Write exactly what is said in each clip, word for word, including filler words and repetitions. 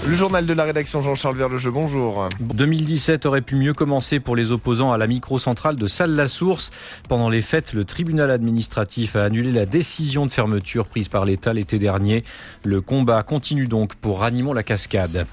Le journal de la rédaction, Jean-Charles Verlejeu, bonjour. deux mille dix-sept aurait pu mieux commencer pour les opposants à la microcentrale de Salles-la-Source. Pendant les fêtes, le tribunal administratif a annulé la décision de fermeture prise par l'État l'été dernier. Le combat continue donc pour Ranimont-la-Cascade.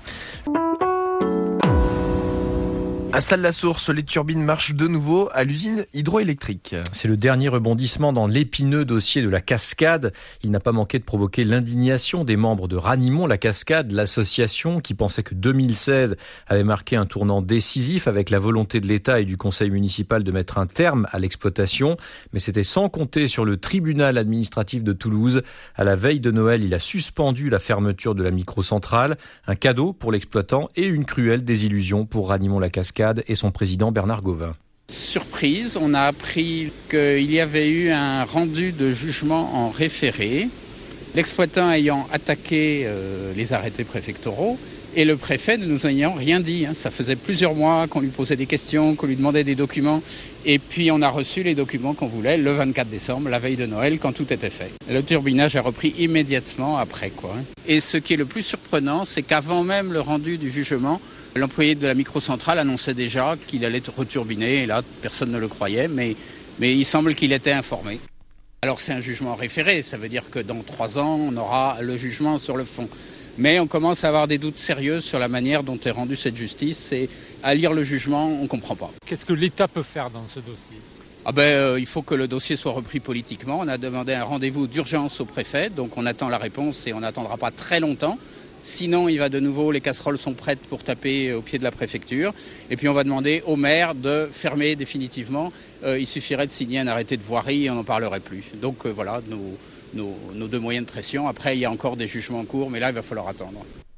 À Salles-la-Source, les turbines marchent de nouveau à l'usine hydroélectrique. C'est le dernier rebondissement dans l'épineux dossier de la Cascade. Il n'a pas manqué de provoquer l'indignation des membres de Ranimont-la-Cascade, l'association qui pensait que deux mille seize avait marqué un tournant décisif avec la volonté de l'État et du conseil municipal de mettre un terme à l'exploitation. Mais c'était sans compter sur le tribunal administratif de Toulouse. À la veille de Noël, il a suspendu la fermeture de la microcentrale. Un cadeau pour l'exploitant et une cruelle désillusion pour Ranimont-la-Cascade et son président Bernard Gauvin. Surprise, on a appris qu'il y avait eu un rendu de jugement en référé, l'exploitant ayant attaqué euh, les arrêtés préfectoraux et le préfet ne nous ayant rien dit. Hein. Ça faisait plusieurs mois qu'on lui posait des questions, qu'on lui demandait des documents et puis on a reçu les documents qu'on voulait le vingt-quatre décembre, la veille de Noël, quand tout était fait. Le turbinage a repris immédiatement après, quoi. Et ce qui est le plus surprenant, c'est qu'avant même le rendu du jugement, l'employé de la microcentrale annonçait déjà qu'il allait returbiner, et là, personne ne le croyait, mais, mais il semble qu'il était informé. Alors c'est un jugement référé, ça veut dire que dans trois ans, on aura le jugement sur le fond. Mais on commence à avoir des doutes sérieux sur la manière dont est rendue cette justice, et à lire le jugement, on ne comprend pas. Qu'est-ce que l'État peut faire dans ce dossier ? Ah ben, euh, il faut que le dossier soit repris politiquement. On a demandé un rendez-vous d'urgence au préfet, donc on attend la réponse et on n'attendra pas très longtemps. Sinon, il va de nouveau, les casseroles sont prêtes pour taper au pied de la préfecture. Et puis on va demander au maire de fermer définitivement. Euh, il suffirait de signer un arrêté de voirie et on n'en parlerait plus. Donc euh, voilà nos, nos, nos deux moyens de pression. Après, il y a encore des jugements en cours, mais là, il va falloir attendre.